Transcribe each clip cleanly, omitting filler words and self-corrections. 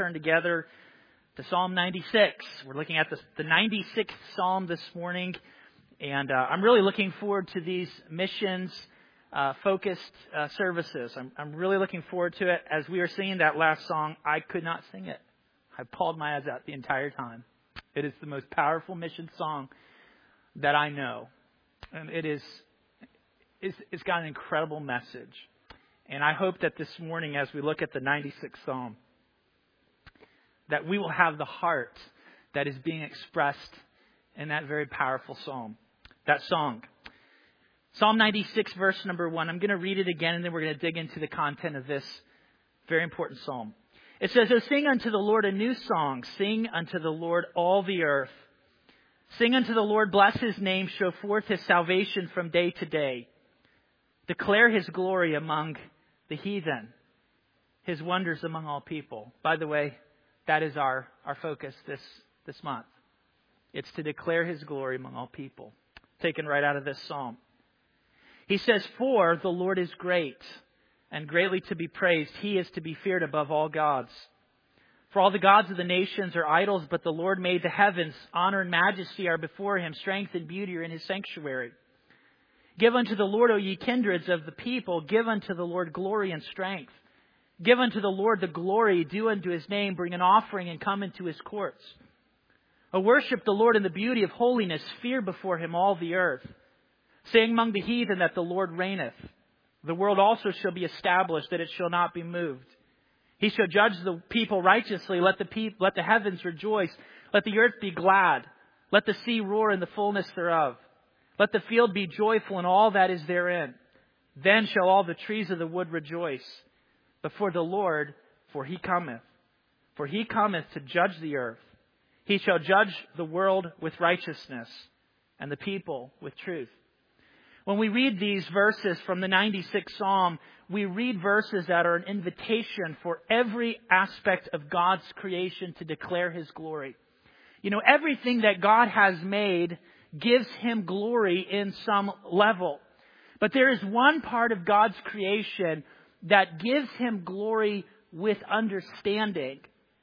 turn together to Psalm 96. We're looking at the 96th Psalm this morning. And I'm really looking forward to these missions-focused services. I'm really looking forward to it. As we were singing that last song, I could not sing it. I bawled my eyes out the entire time. It is the most powerful mission song that I know. And it's got an incredible message. And I hope that this morning, as we look at the 96th Psalm, that we will have the heart that is being expressed in that very powerful psalm, that song. Psalm 96, verse number 1. I'm going to read it again, and then we're going to dig into the content of this very important psalm. It says, "Oh, sing unto the Lord a new song. Sing unto the Lord all the earth. Sing unto the Lord, bless His name. Show forth His salvation from day to day. Declare His glory among the heathen, His wonders among all people." By the way, that is our focus this month. It's to declare His glory among all people. Taken right out of this psalm. He says, "For the Lord is great and greatly to be praised. He is to be feared above all gods. For all the gods of the nations are idols, but the Lord made the heavens. Honor and majesty are before Him. Strength and beauty are in His sanctuary. Give unto the Lord, O ye kindreds of the people. Give unto the Lord glory and strength. Give unto the Lord the glory due unto His name. Bring an offering and come into His courts. O worship the Lord in the beauty of holiness. Fear before Him all the earth. Saying among the heathen that the Lord reigneth. The world also shall be established, that it shall not be moved. He shall judge the people righteously. Let the heavens rejoice. Let the earth be glad. Let the sea roar in the fullness thereof. Let the field be joyful in all that is therein. Then shall all the trees of the wood rejoice before the Lord, for He cometh. For He cometh to judge the earth. He shall judge the world with righteousness and the people with truth." When we read these verses from the 96th Psalm, we read verses that are an invitation for every aspect of God's creation to declare His glory. You know, everything that God has made gives Him glory in some level. But there is one part of God's creation that gives Him glory with understanding,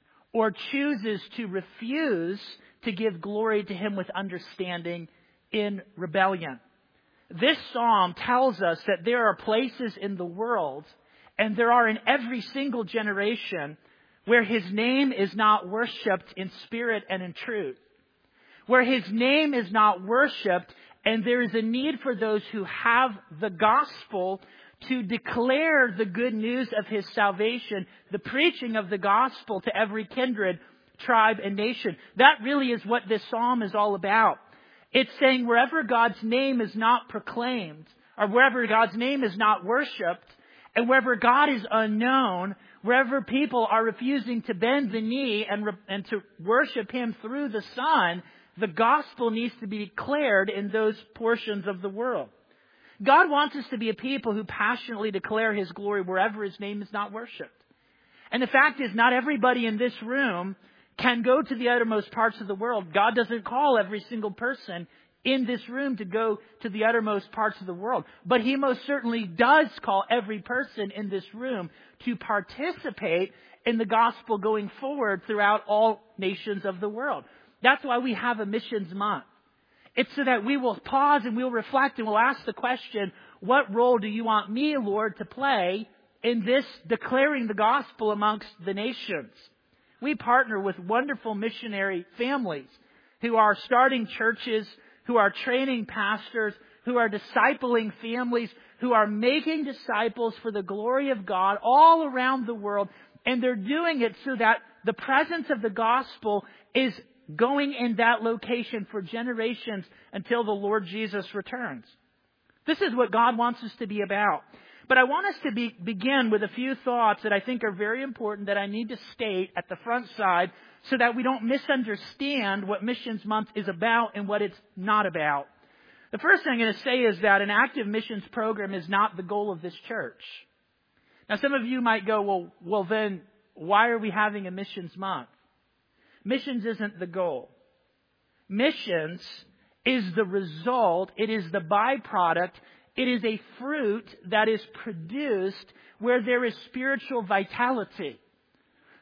or chooses to refuse to give glory to Him with understanding in rebellion. This psalm tells us that there are places in the world, and there are in every single generation, where His name is not worshipped in spirit and in truth. Where His name is not worshipped, and there is a need for those who have the gospel to declare the good news of His salvation, the preaching of the gospel to every kindred, tribe, and nation. That really is what this psalm is all about. It's saying wherever God's name is not proclaimed, or wherever God's name is not worshipped, and wherever God is unknown, wherever people are refusing to bend the knee and to worship Him through the Son, the gospel needs to be declared in those portions of the world. God wants us to be a people who passionately declare His glory wherever His name is not worshipped. And the fact is, not everybody in this room can go to the uttermost parts of the world. God doesn't call every single person in this room to go to the uttermost parts of the world. But He most certainly does call every person in this room to participate in the gospel going forward throughout all nations of the world. That's why we have a missions month. It's so that we will pause and we'll reflect and we'll ask the question, what role do you want me, Lord, to play in this declaring the gospel amongst the nations? We partner with wonderful missionary families who are starting churches, who are training pastors, who are discipling families, who are making disciples for the glory of God all around the world. And they're doing it so that the presence of the gospel is going in that location for generations until the Lord Jesus returns. This is what God wants us to be about. But I want us to begin with a few thoughts that I think are very important that I need to state at the front side so that we don't misunderstand what Missions Month is about and what it's not about. The first thing I'm going to say is that an active missions program is not the goal of this church. Now, some of you might go, well, then why are we having a Missions Month? Missions isn't the goal. Missions is the result. It is the byproduct. It is a fruit that is produced where there is spiritual vitality.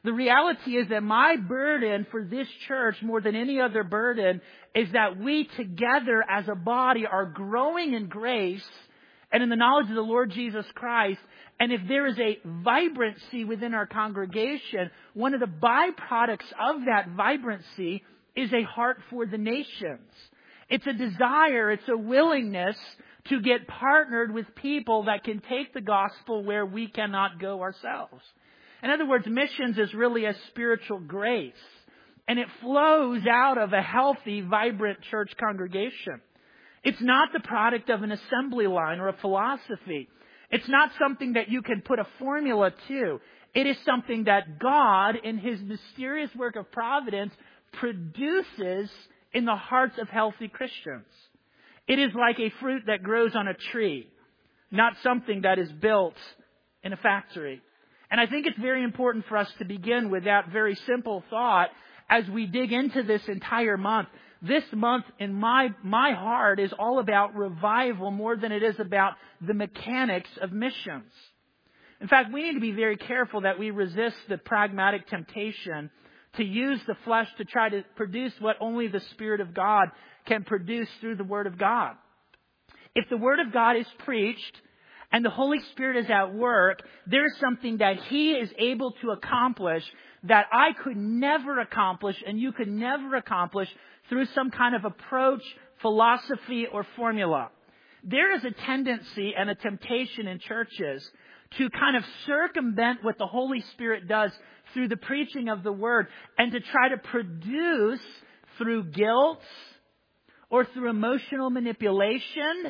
The reality is that my burden for this church, more than any other burden, is that we together as a body are growing in grace and in the knowledge of the Lord Jesus Christ. And if there is a vibrancy within our congregation, one of the byproducts of that vibrancy is a heart for the nations. It's a desire, it's a willingness to get partnered with people that can take the gospel where we cannot go ourselves. In other words, missions is really a spiritual grace, and it flows out of a healthy, vibrant church congregation. It's not the product of an assembly line or a philosophy. It's not something that you can put a formula to. It is something that God, in His mysterious work of providence, produces in the hearts of healthy Christians. It is like a fruit that grows on a tree, not something that is built in a factory. And I think it's very important for us to begin with that very simple thought as we dig into this entire month. This month in my heart is all about revival more than it is about the mechanics of missions. In fact, we need to be very careful that we resist the pragmatic temptation to use the flesh to try to produce what only the Spirit of God can produce through the Word of God. If the Word of God is preached and the Holy Spirit is at work, there's something that He is able to accomplish that I could never accomplish and you could never accomplish through some kind of approach, philosophy, or formula. There is a tendency and a temptation in churches to kind of circumvent what the Holy Spirit does through the preaching of the Word and to try to produce through guilt or through emotional manipulation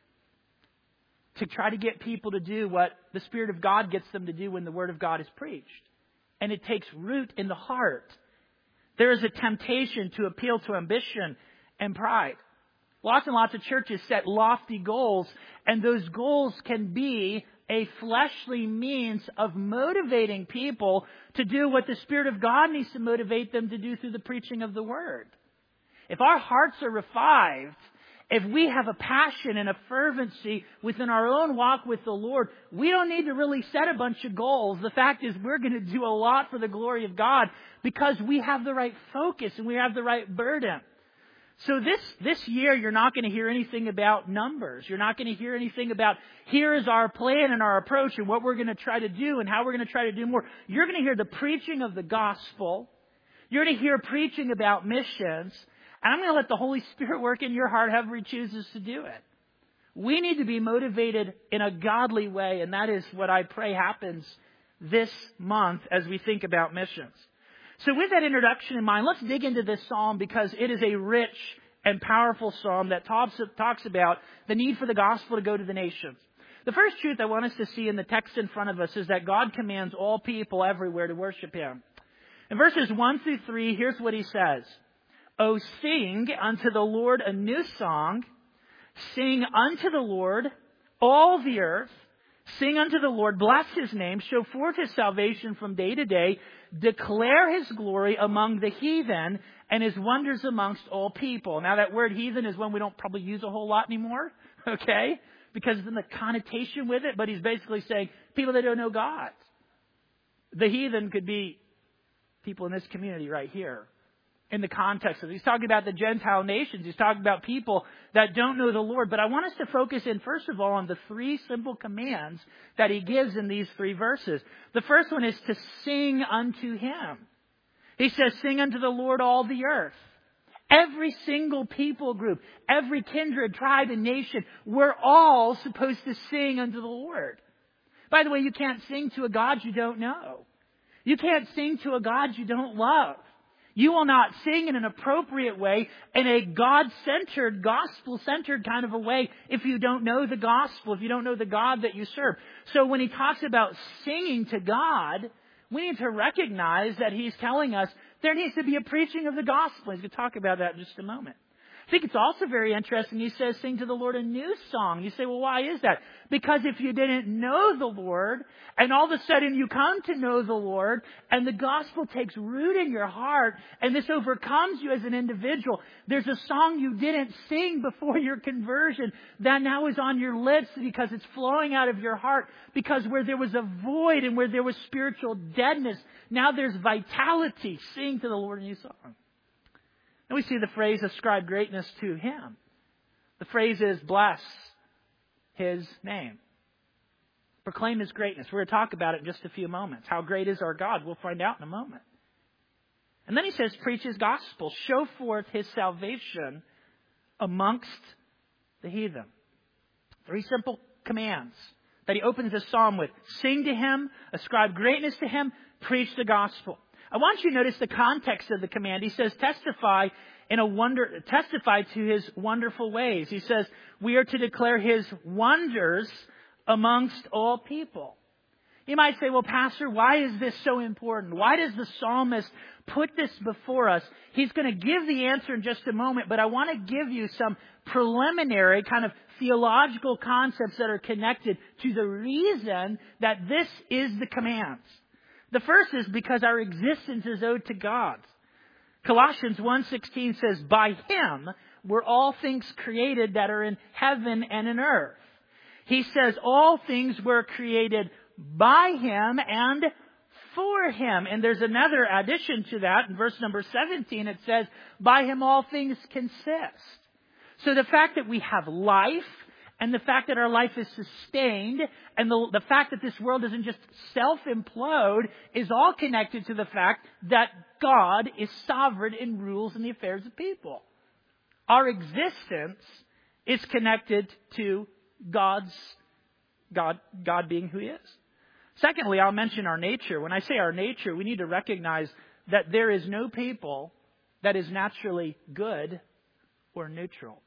to try to get people to do what the Spirit of God gets them to do when the Word of God is preached. And it takes root in the heart. There is a temptation to appeal to ambition and pride. Lots and lots of churches set lofty goals, and those goals can be a fleshly means of motivating people to do what the Spirit of God needs to motivate them to do through the preaching of the Word. If our hearts are revived, if we have a passion and a fervency within our own walk with the Lord, we don't need to really set a bunch of goals. The fact is we're going to do a lot for the glory of God because we have the right focus and we have the right burden. So this year, you're not going to hear anything about numbers. You're not going to hear anything about here is our plan and our approach and what we're going to try to do and how we're going to try to do more. You're going to hear the preaching of the gospel. You're going to hear preaching about missions. And I'm going to let the Holy Spirit work in your heart however He chooses to do it. We need to be motivated in a godly way, and that is what I pray happens this month as we think about missions. So with that introduction in mind, let's dig into this psalm because it is a rich and powerful psalm that talks about the need for the gospel to go to the nations. The first truth I want us to see in the text in front of us is that God commands all people everywhere to worship Him. In verses 1 through 3, here's what He says. O sing unto the Lord a new song. Sing unto the Lord all the earth. Sing unto the Lord, bless His name, show forth His salvation from day to day, declare His glory among the heathen and His wonders amongst all people. Now that word heathen is one we don't probably use a whole lot anymore, okay? Because of the connotation with it, but He's basically saying people that don't know God. The heathen could be people in this community right here. In the context of it. He's talking about the Gentile nations. He's talking about people that don't know the Lord. But I want us to focus in, first of all, on the three simple commands that He gives in these three verses. The first one is to sing unto Him. He says, sing unto the Lord all the earth. Every single people group, every kindred, tribe, and nation, we're all supposed to sing unto the Lord. By the way, you can't sing to a God you don't know. You can't sing to a God you don't love. You will not sing in an appropriate way, in a God-centered, gospel-centered kind of a way if you don't know the gospel, if you don't know the God that you serve. So when He talks about singing to God, we need to recognize that He's telling us there needs to be a preaching of the gospel. He's going to talk about that in just a moment. I think it's also very interesting. He says, sing to the Lord a new song. You say, well, why is that? Because if you didn't know the Lord, and all of a sudden you come to know the Lord, and the gospel takes root in your heart, and this overcomes you as an individual, there's a song you didn't sing before your conversion that now is on your lips because it's flowing out of your heart. Because where there was a void and where there was spiritual deadness, now there's vitality. Sing to the Lord a new song. And we see the phrase, ascribe greatness to Him. The phrase is, bless His name. Proclaim His greatness. We're going to talk about it in just a few moments. How great is our God? We'll find out in a moment. And then he says, preach His gospel. Show forth His salvation amongst the heathen. 3 simple commands that he opens this psalm with. Sing to Him, ascribe greatness to Him, preach the gospel. I want you to notice the context of the command. He says, testify to His wonderful ways. He says, we are to declare His wonders amongst all people. You might say, well, Pastor, why is this so important? Why does the psalmist put this before us? He's going to give the answer in just a moment, but I want to give you some preliminary kind of theological concepts that are connected to the reason that this is the command. The first is because our existence is owed to God. Colossians 1:16 says, by Him were all things created that are in heaven and in earth. He says all things were created by Him and for Him. And there's another addition to that. In verse number 17, it says, by Him all things consist. So the fact that we have life, and the fact that our life is sustained, and the fact that this world doesn't just self-implode, is all connected to the fact that God is sovereign and rules in the affairs of people. Our existence is connected to God being who He is. Secondly, I'll mention our nature. When I say our nature, we need to recognize that there is no people that is naturally good or neutral.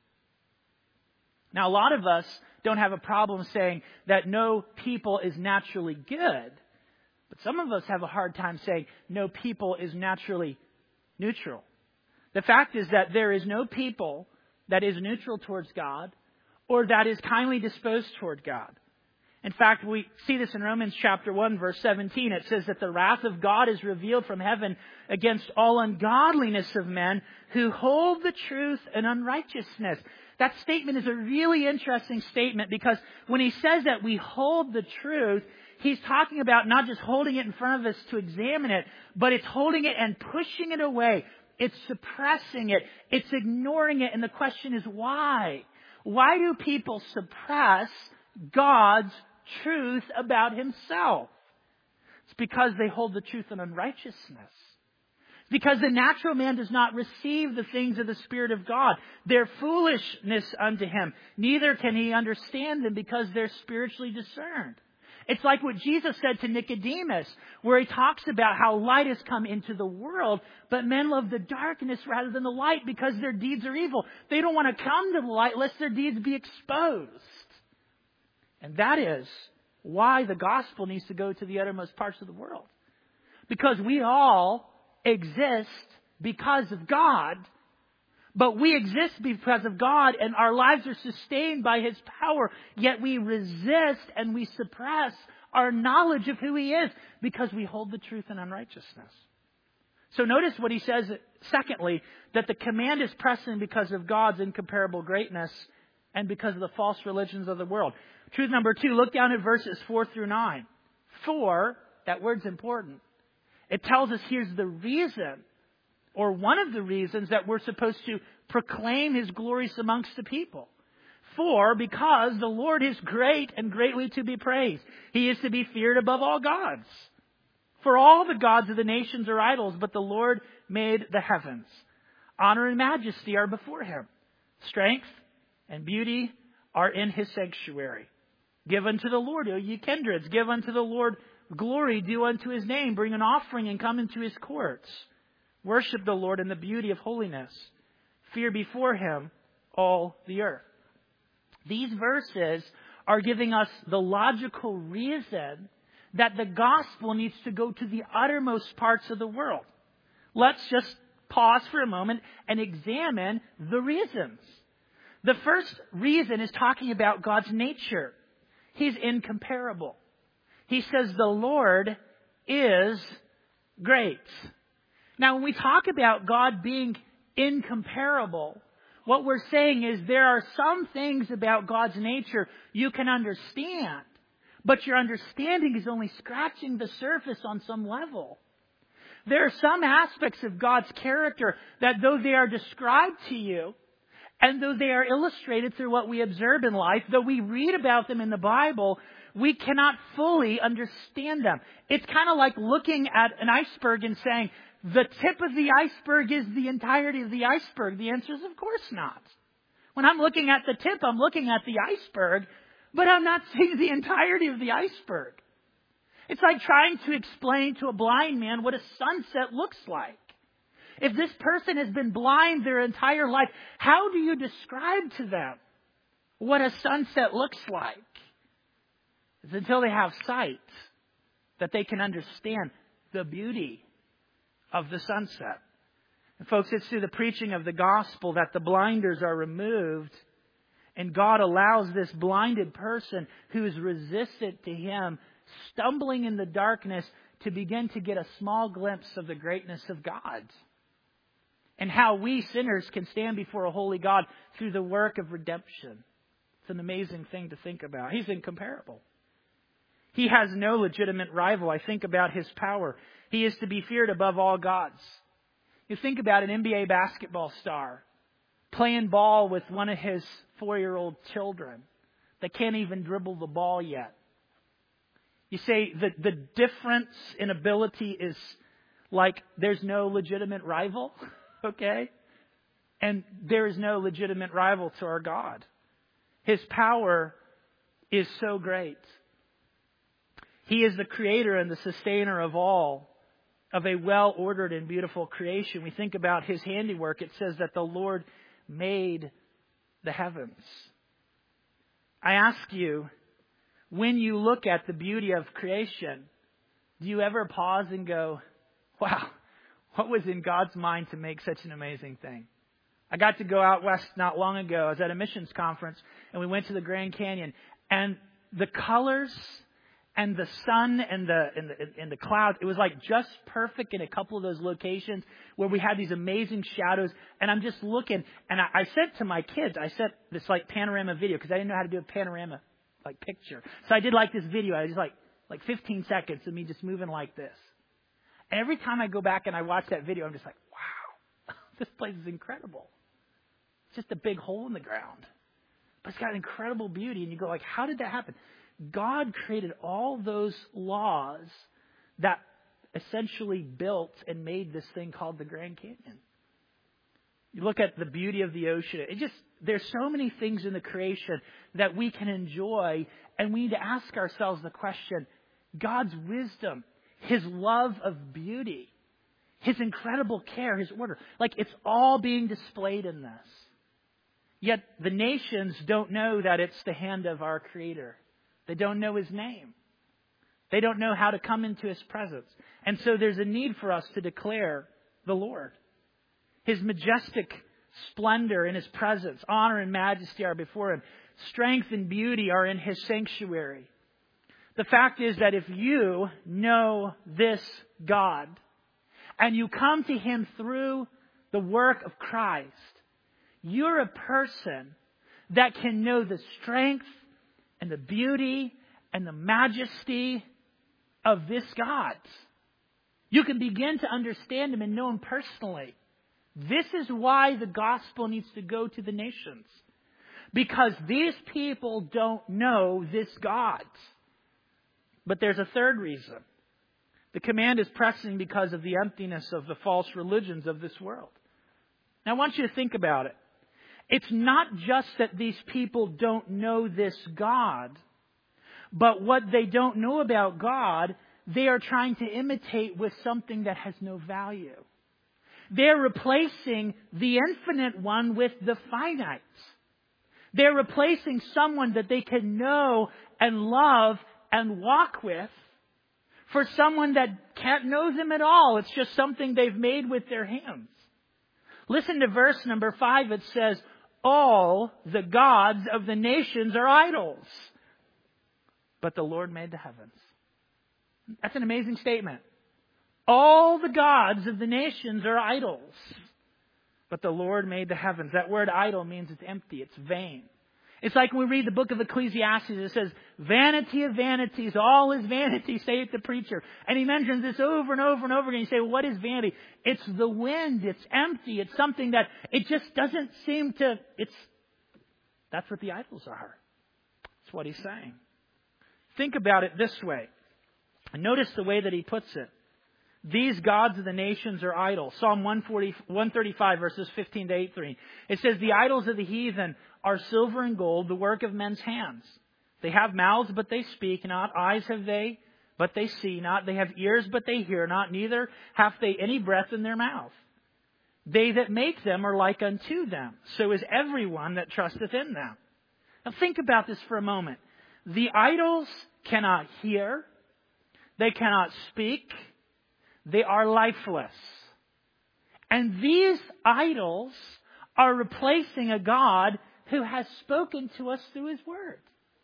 Now, a lot of us don't have a problem saying that no people is naturally good. But some of us have a hard time saying no people is naturally neutral. The fact is that there is no people that is neutral towards God or that is kindly disposed toward God. In fact, we see this in Romans chapter 1, verse 17. It says that the wrath of God is revealed from heaven against all ungodliness of men who hold the truth in unrighteousness. That statement is a really interesting statement because when he says that we hold the truth, he's talking about not just holding it in front of us to examine it, but it's holding it and pushing it away. It's suppressing it. It's ignoring it. And the question is why? Why do people suppress God's truth about Himself? It's because they hold the truth in unrighteousness. Because the natural man does not receive the things of the Spirit of God. They're foolishness unto him. Neither can he understand them because they're spiritually discerned. It's like what Jesus said to Nicodemus, where he talks about how light has come into the world, but men love the darkness rather than the light because their deeds are evil. They don't want to come to the light lest their deeds be exposed. And that is why the gospel needs to go to the uttermost parts of the world. Because we all exist because of God, but we exist because of God and our lives are sustained by His power, yet we resist and we suppress our knowledge of who He is because we hold the truth in unrighteousness. So notice what he says, secondly, that the command is pressing because of God's incomparable greatness and because of the false religions of the world. Truth number 2, look down at verses 4 through 9. 4, that word's important. It tells us here's the reason, or one of the reasons, that we're supposed to proclaim His glories amongst the people. 4, because the Lord is great and greatly to be praised. He is to be feared above all gods. For all the gods of the nations are idols, but the Lord made the heavens. Honor and majesty are before Him. Strength and beauty are in His sanctuary. Give unto the Lord, O ye kindreds. Give unto the Lord glory due unto His name. Bring an offering and come into His courts. Worship the Lord in the beauty of holiness. Fear before Him all the earth. These verses are giving us the logical reason that the gospel needs to go to the uttermost parts of the world. Let's just pause for a moment and examine the reasons. The first reason is talking about God's nature. He's incomparable. He says the Lord is great. Now, when we talk about God being incomparable, what we're saying is there are some things about God's nature you can understand, but your understanding is only scratching the surface on some level. There are some aspects of God's character that though they are described to you, and though they are illustrated through what we observe in life, though we read about them in the Bible, we cannot fully understand them. It's kind of like looking at an iceberg and saying, the tip of the iceberg is the entirety of the iceberg. The answer is, of course not. When I'm looking at the tip, I'm looking at the iceberg, but I'm not seeing the entirety of the iceberg. It's like trying to explain to a blind man what a sunset looks like. If this person has been blind their entire life, how do you describe to them what a sunset looks like? It's until they have sight that they can understand the beauty of the sunset. And folks, it's through the preaching of the gospel that the blinders are removed, and God allows this blinded person who is resistant to Him, stumbling in the darkness, to begin to get a small glimpse of the greatness of God. And how we sinners can stand before a holy God through the work of redemption. It's an amazing thing to think about. He's incomparable. He has no legitimate rival. I think about His power. He is to be feared above all gods. You think about an NBA basketball star playing ball with one of his 4-year-old children that can't even dribble the ball yet. You say that the difference in ability is like there's no legitimate rival. Okay? And there is no legitimate rival to our God. His power is so great. He is the creator and the sustainer of all, of a well-ordered and beautiful creation. We think about His handiwork. It says that the Lord made the heavens. I ask you, when you look at the beauty of creation, do you ever pause and go, wow, what was in God's mind to make such an amazing thing? I got to go out west not long ago. I was at a missions conference, and we went to the Grand Canyon. And the colors and the sun and the clouds, it was like just perfect in a couple of those locations where we had these amazing shadows. And I'm just looking, and I said to my kids, I sent this like panorama video because I didn't know how to do a panorama like picture. So I did like this video. I just like 15 seconds of me just moving like this. Every time I go back and I watch that video, I'm just like, wow, this place is incredible. It's just a big hole in the ground. But it's got incredible beauty. And you go like, how did that happen? God created all those laws that essentially built and made this thing called the Grand Canyon. You look at the beauty of the ocean. There's so many things in the creation that we can enjoy. And we need to ask ourselves the question, God's wisdom, His love of beauty, His incredible care, His order. Like it's all being displayed in this. Yet the nations don't know that it's the hand of our Creator. They don't know His name. They don't know how to come into His presence. And so there's a need for us to declare the Lord. His majestic splendor in His presence, honor and majesty are before Him. Strength and beauty are in His sanctuary. The fact is that if you know this God and you come to Him through the work of Christ, you're a person that can know the strength and the beauty and the majesty of this God. You can begin to understand Him and know Him personally. This is why the gospel needs to go to the nations. Because these people don't know this God. But there's a third reason. The command is pressing because of the emptiness of the false religions of this world. Now I want you to think about it. It's not just that these people don't know this God, but what they don't know about God, they are trying to imitate with something that has no value. They're replacing the infinite one with the finite. They're replacing someone that they can know and love and walk with for someone that can't know them at all. It's just something they've made with their hands. Listen to verse number 5. It says, all the gods of the nations are idols, but the Lord made the heavens. That's an amazing statement. All the gods of the nations are idols, but the Lord made the heavens. That word idol means it's empty, it's vain. It's like when we read the book of Ecclesiastes, it says, vanity of vanities, all is vanity, saith the preacher. And he mentions this over and over and over again. You say, well, what is vanity? It's the wind, it's empty, it's something that it just doesn't seem to, that's what the idols are. That's what he's saying. Think about it this way. And notice the way that he puts it. These gods of the nations are idols. Psalm 135 verses 15 to 18. It says, the idols of the heathen are silver and gold, the work of men's hands. They have mouths, but they speak not. Eyes have they, but they see not. They have ears, but they hear not. Neither have they any breath in their mouth. They that make them are like unto them. So is everyone that trusteth in them. Now think about this for a moment. The idols cannot hear. They cannot speak. They are lifeless. And these idols are replacing a God who has spoken to us through His Word.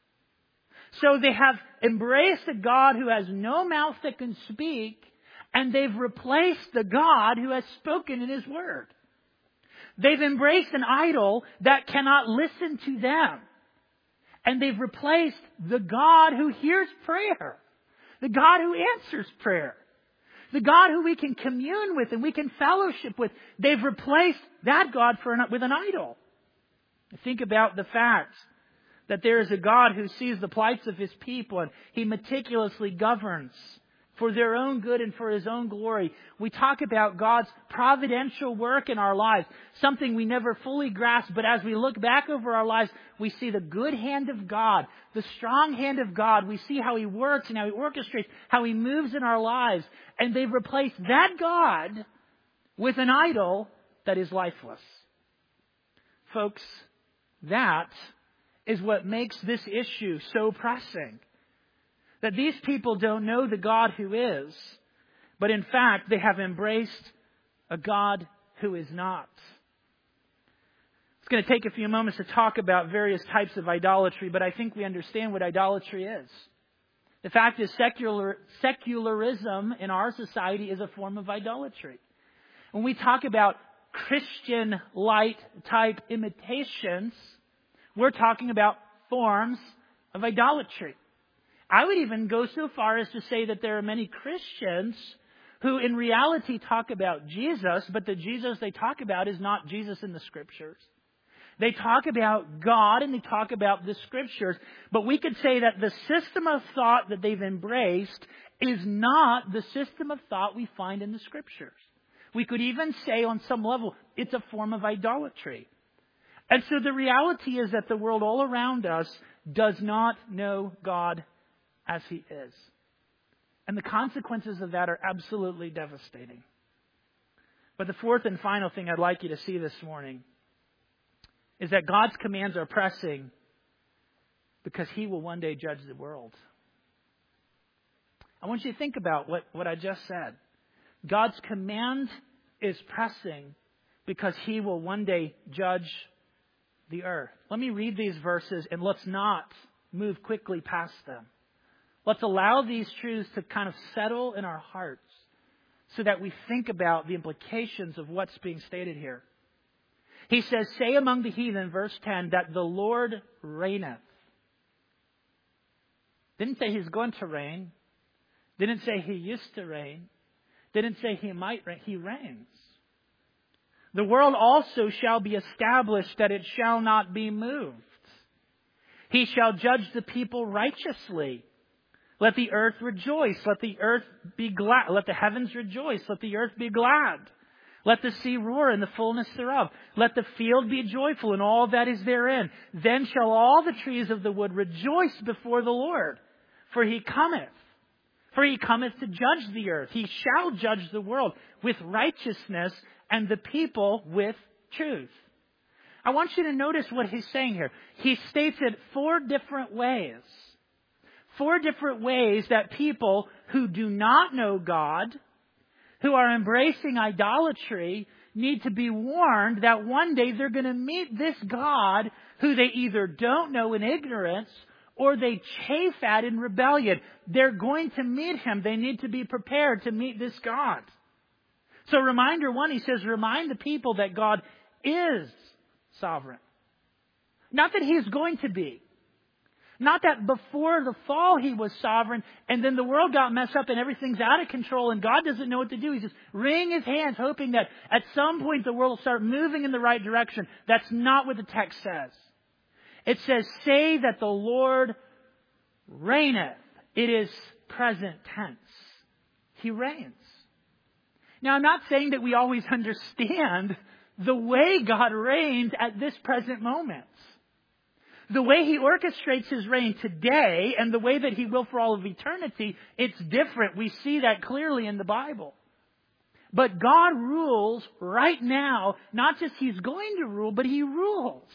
So they have embraced a God who has no mouth that can speak, and they've replaced the God who has spoken in His Word. They've embraced an idol that cannot listen to them. And they've replaced the God who hears prayer. The God who answers prayer. The God who we can commune with and we can fellowship with. They've replaced that God with an idol. Think about the fact that there is a God who sees the plights of His people and He meticulously governs for their own good and for His own glory. We talk about God's providential work in our lives, something we never fully grasp, but as we look back over our lives, we see the good hand of God, the strong hand of God. We see how He works and how He orchestrates, how He moves in our lives. And they've replaced that God with an idol that is lifeless. Folks, that is what makes this issue so pressing. That these people don't know the God who is, but in fact they have embraced a God who is not. It's going to take a few moments to talk about various types of idolatry, but I think we understand what idolatry is. The fact is, secularism in our society is a form of idolatry. When we talk about Christian light type imitations, we're talking about forms of idolatry. I would even go so far as to say that there are many Christians who in reality talk about Jesus, but the Jesus they talk about is not Jesus in the Scriptures. They talk about God and they talk about the Scriptures, but we could say that the system of thought that they've embraced is not the system of thought we find in the Scriptures. We could even say on some level it's a form of idolatry. And so the reality is that the world all around us does not know God as He is. And the consequences of that are absolutely devastating. But the fourth and final thing I'd like you to see this morning is that God's commands are pressing because He will one day judge the world. I want you to think about what I just said. God's command is pressing because He will one day judge the earth. Let me read these verses and let's not move quickly past them. Let's allow these truths to kind of settle in our hearts so that we think about the implications of what's being stated here. He says, say among the heathen, verse 10, that the Lord reigneth. Didn't say He's going to reign. Didn't say He used to reign. Didn't say He might reign. He reigns. The world also shall be established, that it shall not be moved. He shall judge the people righteously. Let the earth rejoice. Let the earth be glad. Let the heavens rejoice. Let the earth be glad. Let the sea roar in the fullness thereof. Let the field be joyful in all that is therein. Then shall all the trees of the wood rejoice before the Lord. For He cometh. For He cometh to judge the earth. He shall judge the world with righteousness and the people with truth. I want you to notice what he's saying here. He states it 4 different ways. 4 different ways that people who do not know God who are embracing idolatry need to be warned that one day they're going to meet this God who they either don't know in ignorance or they chafe at in rebellion. They're going to meet Him. They need to be prepared to meet this God. So reminder one, he says, remind the people that God is sovereign. Not that He's going to be. Not that before the fall He was sovereign and then the world got messed up and everything's out of control and God doesn't know what to do. He's just wringing His hands hoping that at some point the world will start moving in the right direction. That's not what the text says. It says, say that the Lord reigneth. It is present tense. He reigns. Now, I'm not saying that we always understand the way God reigns at this present moment. The way He orchestrates His reign today and the way that He will for all of eternity, it's different. We see that clearly in the Bible. But God rules right now. Not just He's going to rule, but He rules.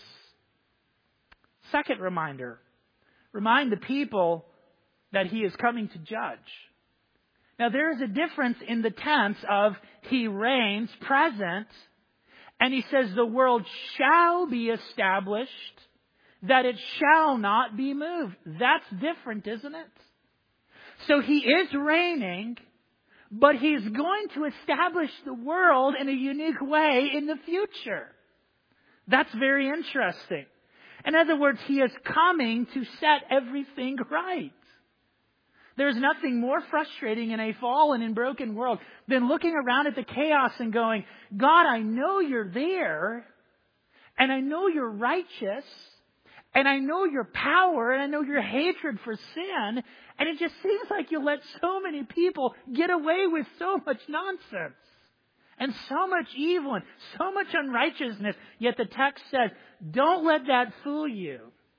Second reminder. Remind the people that He is coming to judge. Now there is a difference in the tense of He reigns, present, and He says the world shall be established, that it shall not be moved. That's different, isn't it? So He is reigning, but He's going to establish the world in a unique way in the future. That's very interesting. In other words, He is coming to set everything right. There's nothing more frustrating in a fallen and broken world than looking around at the chaos and going, God, I know You're there, and I know You're righteous, and I know Your power, and I know Your hatred for sin, and it just seems like You let so many people get away with so much nonsense, and so much evil, and so much unrighteousness. Yet the text says, don't let that fool you.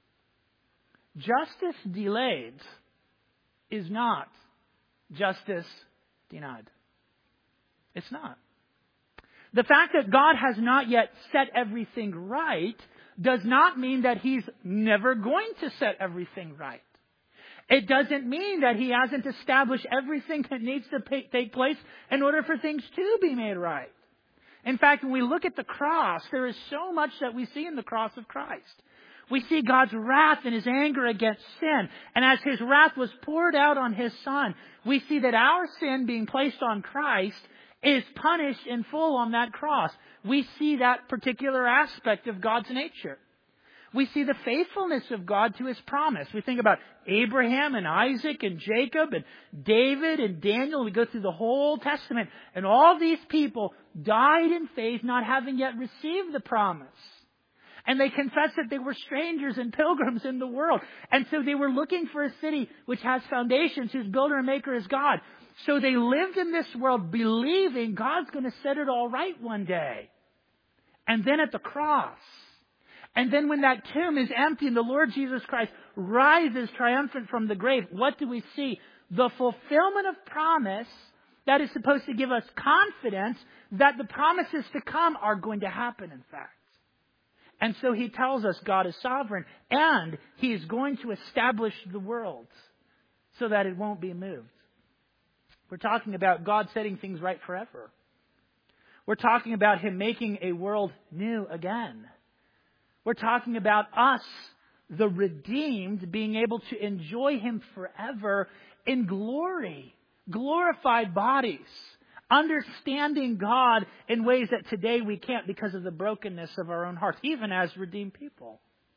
Justice delayed is not justice denied. It's not. The fact that God has not yet set everything right does not mean that He's never going to set everything right. It doesn't mean that He hasn't established everything that needs to take place in order for things to be made right. In fact, when we look at the cross, there is so much that we see in the cross of Christ. We see God's wrath and His anger against sin. And as His wrath was poured out on His Son, we see that our sin being placed on Christ is punished in full on that cross. We see that particular aspect of God's nature. We see the faithfulness of God to His promise. We think about Abraham and Isaac and Jacob and David and Daniel. We go through the whole Testament. And all these people died in faith, not having yet received the promise. And they confessed that they were strangers and pilgrims in the world. And so they were looking for a city which has foundations, whose builder and maker is God. So they lived in this world believing God's going to set it all right one day. And then at the cross. And then when that tomb is empty and the Lord Jesus Christ rises triumphant from the grave, what do we see? The fulfillment of promise that is supposed to give us confidence that the promises to come are going to happen, in fact. And so He tells us God is sovereign and He is going to establish the world so that it won't be moved. We're talking about God setting things right forever. We're talking about Him making a world new again. We're talking about us, the redeemed, being able to enjoy Him forever in glory, glorified bodies. Understanding God in ways that today we can't because of the brokenness of our own hearts, even as redeemed people.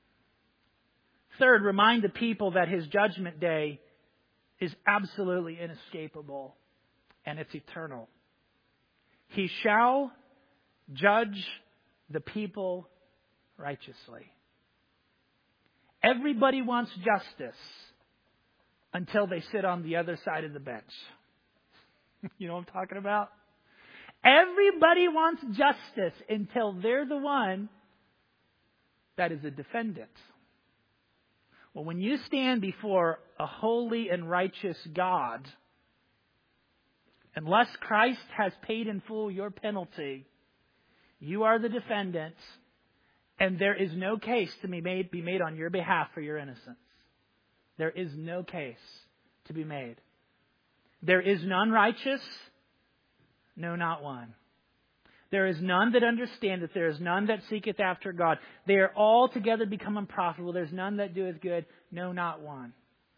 Third, remind the people that His judgment day is absolutely inescapable and it's eternal. He shall judge the people righteously. Everybody wants justice until they sit on the other side of the bench. You know what I'm talking about? Everybody wants justice until they're the one that is a defendant. Well, when you stand before a holy and righteous God, unless Christ has paid in full your penalty, you are the defendant, and there is no case to be made on your behalf for your innocence. There is no case to be made. There is none righteous. No, not one. There is none that understandeth, there is none that seeketh after God. They are all together become unprofitable. There's none that doeth good. No, not one.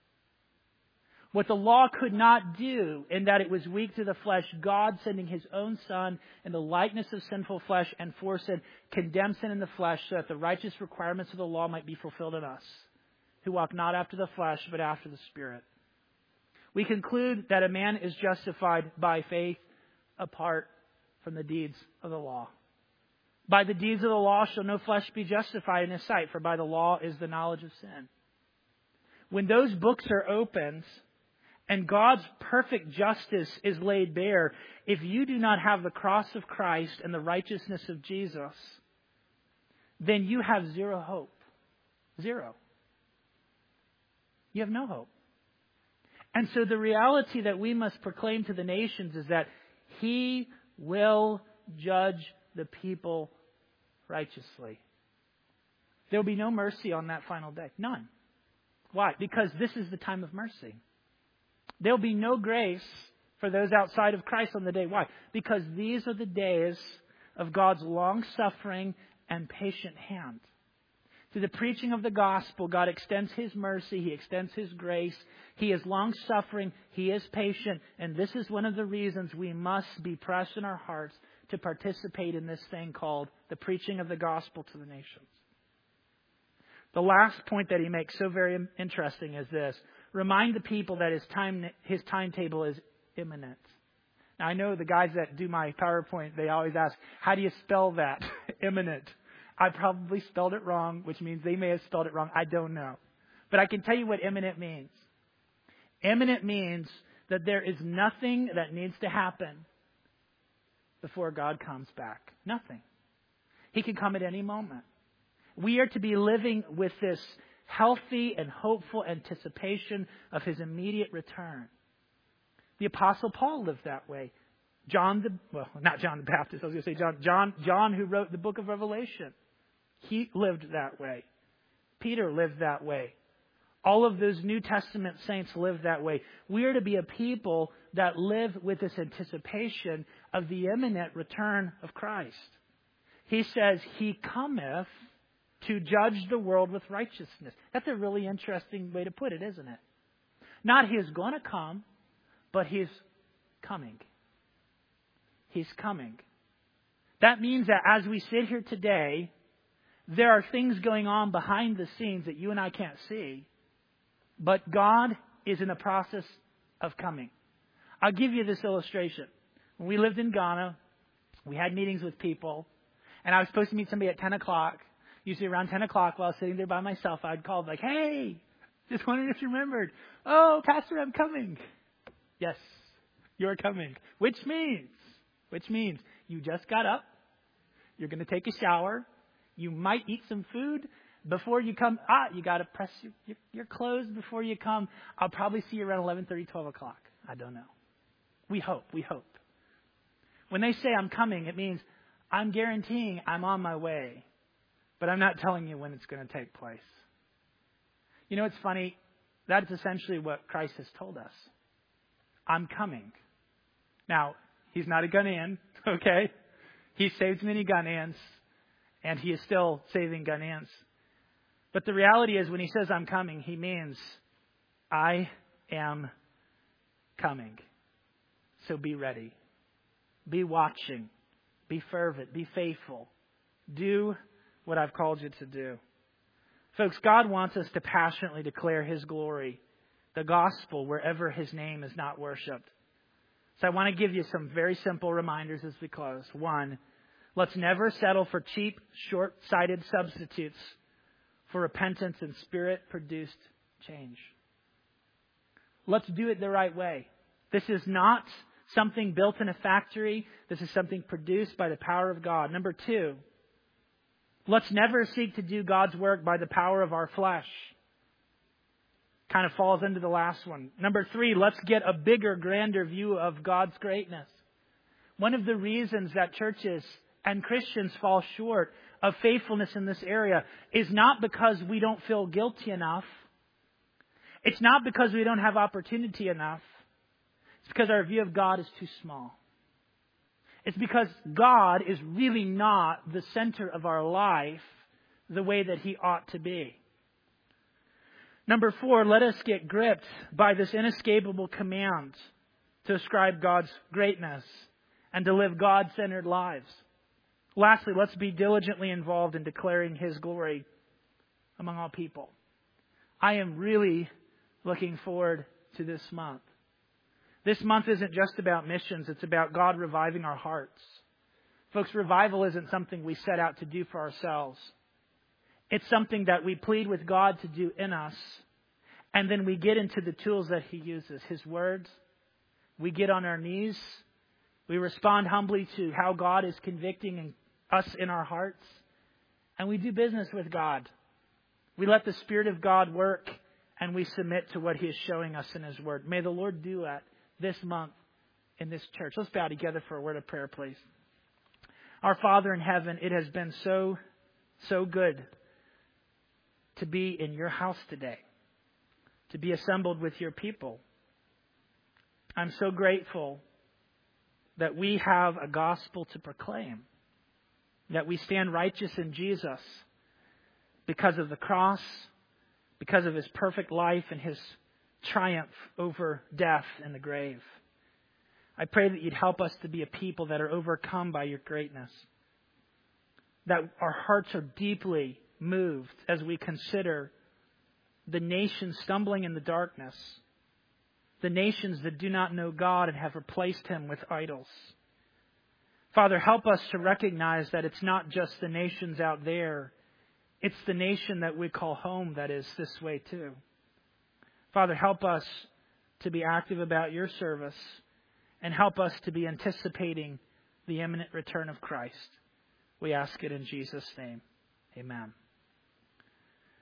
What the law could not do, in that it was weak to the flesh, God sending His own Son in the likeness of sinful flesh and for sin, condemned sin in the flesh, so that the righteous requirements of the law might be fulfilled in us, who walk not after the flesh, but after the Spirit. We conclude that a man is justified by faith apart from the deeds of the law. By the deeds of the law shall no flesh be justified in His sight, for by the law is the knowledge of sin. When those books are opened, and God's perfect justice is laid bare, if you do not have the cross of Christ and the righteousness of Jesus, then you have zero hope. Zero. You have no hope. And so the reality that we must proclaim to the nations is that He will judge the people righteously. There will be no mercy on that final day. None. Why? Because this is the time of mercy. There will be no grace for those outside of Christ on the day. Why? Because these are the days of God's long-suffering and patient hand. Through the preaching of the gospel, God extends His mercy. He extends His grace. He is long-suffering. He is patient. And this is one of the reasons we must be pressed in our hearts to participate in this thing called the preaching of the gospel to the nations. The last point that he makes so very interesting is this. Remind the people that his timetable is imminent. Now, I know the guys that do my PowerPoint, they always ask, how do you spell that? Imminent. I probably spelled it wrong, which means they may have spelled it wrong. I don't know. But I can tell you what imminent means. Imminent means that there is nothing that needs to happen before God comes back. Nothing. He can come at any moment. We are to be living with this healthy and hopeful anticipation of His immediate return. The Apostle Paul lived that way. Not John the Baptist, I was going to say John who wrote the book of Revelation. He lived that way. Peter lived that way. All of those New Testament saints lived that way. We are to be a people that live with this anticipation of the imminent return of Christ. He says, He cometh to judge the world with righteousness. That's a really interesting way to put it, isn't it? Not He's going to come, but He's coming. He's coming. That means that as we sit here today, there are things going on behind the scenes that you and I can't see, but God is in the process of coming. I'll give you this illustration. When we lived in Ghana, we had meetings with people, and I was supposed to meet somebody at 10 o'clock. Usually around 10 o'clock while I was sitting there by myself, I'd call like, hey, just wondering if you remembered. Oh, Pastor, I'm coming. Yes, you're coming. Which means you just got up. You're going to take a shower. You might eat some food before you come. You got to press your clothes before you come. I'll probably see you around 11:30, 12 o'clock. I don't know. We hope. When they say I'm coming, it means I'm guaranteeing I'm on my way. But I'm not telling you when it's going to take place. You know, it's funny. That's essentially what Christ has told us. I'm coming. Now, He's not a Ghanaian, okay? He saved many Ghanaians, and He is still saving Ghanaians. But the reality is when He says I'm coming, He means I am coming. So be ready. Be watching. Be fervent. Be faithful. Do what I've called you to do. Folks, God wants us to passionately declare His glory, the gospel, wherever His name is not worshipped. So I want to give you some very simple reminders as we close. One, let's never settle for cheap, short-sighted substitutes for repentance and Spirit-produced change. Let's do it the right way. This is not something built in a factory. This is something produced by the power of God. Number two, let's never seek to do God's work by the power of our flesh. Kind of falls into the last one. Number three, let's get a bigger, grander view of God's greatness. One of the reasons that churches and Christians fall short of faithfulness in this area is not because we don't feel guilty enough. It's not because we don't have opportunity enough. It's because our view of God is too small. It's because God is really not the center of our life the way that He ought to be. Number 4, let us get gripped by this inescapable command to ascribe God's greatness and to live God-centered lives. Lastly, let's be diligently involved in declaring His glory among all people. I am really looking forward to this month. This month isn't just about missions. It's about God reviving our hearts. Folks, revival isn't something we set out to do for ourselves. It's something that we plead with God to do in us. And then we get into the tools that He uses, His words. We get on our knees. We respond humbly to how God is convicting us in our hearts. And we do business with God. We let the Spirit of God work, and we submit to what He is showing us in His Word. May the Lord do that this month in this church. Let's bow together for a word of prayer, please. Our Father in heaven, it has been so good to be in your house today, to be assembled with your people. I'm so grateful that we have a gospel to proclaim, that we stand righteous in Jesus because of the cross, because of His perfect life and His triumph over death and the grave. I pray that you'd help us to be a people that are overcome by your greatness, that our hearts are deeply moved as we consider the nations stumbling in the darkness, the nations that do not know God and have replaced Him with idols. Father, help us to recognize that it's not just the nations out there, it's the nation that we call home that is this way too. Father, help us to be active about your service and help us to be anticipating the imminent return of Christ. We ask it in Jesus' name. Amen.